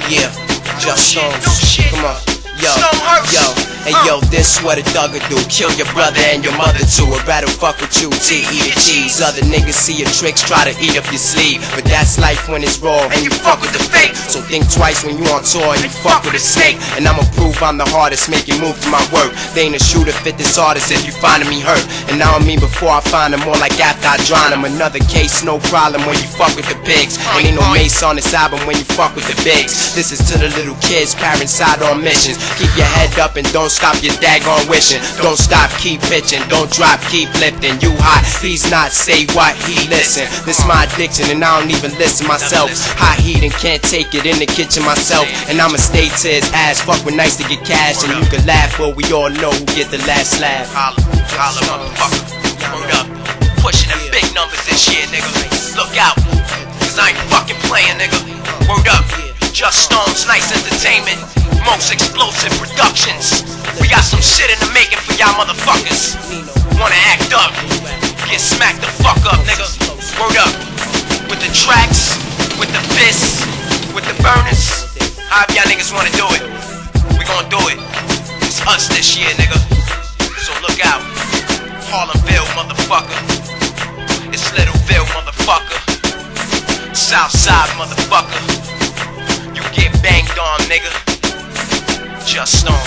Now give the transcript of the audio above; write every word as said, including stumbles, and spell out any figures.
Yeah, Just Stones. Come on. Yo, yo, and yo, this what a thug'll do. Kill your brother and your mother too. I'd rather fuck with you, T, eat the cheese. Other niggas see your tricks, try to eat up your sleeve. But that's life when it's raw, and you fuck with the fake. So think twice when you on tour, and you fuck with a snake. And I'ma prove I'm the hardest, make you move for my work. They ain't a shooter, fit this artist if you finding me hurt. And I don't mean before I find them, more like after I drown them. Another case, no problem when you fuck with the pigs. And ain't no Mace on this album when you fuck with the bigs. This is to the little kids, parents out on missions. Keep your head up and don't stop your daggone wishing. Don't stop, keep pitching, don't drop, keep lifting. You hot, he's not, say what, he listen. This my addiction and I don't even listen myself. Hot heat and can't take it in the kitchen myself. And I'ma stay to his ass, fuck with nice to get cash. And you can laugh, but we all know who get the last laugh. Holla, holla, motherfucker. Hold up, pushing them big numbers this year, nigga. Look out, cause I ain't fucking playing, nigga. Word up, Just Stones, nice entertainment. Most explosive productions. We got some shit in the making for y'all motherfuckers. Wanna act up, get smacked the fuck up, nigga. Word up. With the tracks, with the fists, with the burners. However y'all niggas wanna do it, we gon' do it. It's us this year, nigga. So look out. Harlemville, motherfucker. It's Littleville, motherfucker. Southside, motherfucker. You get banged on, nigga. Just Stones.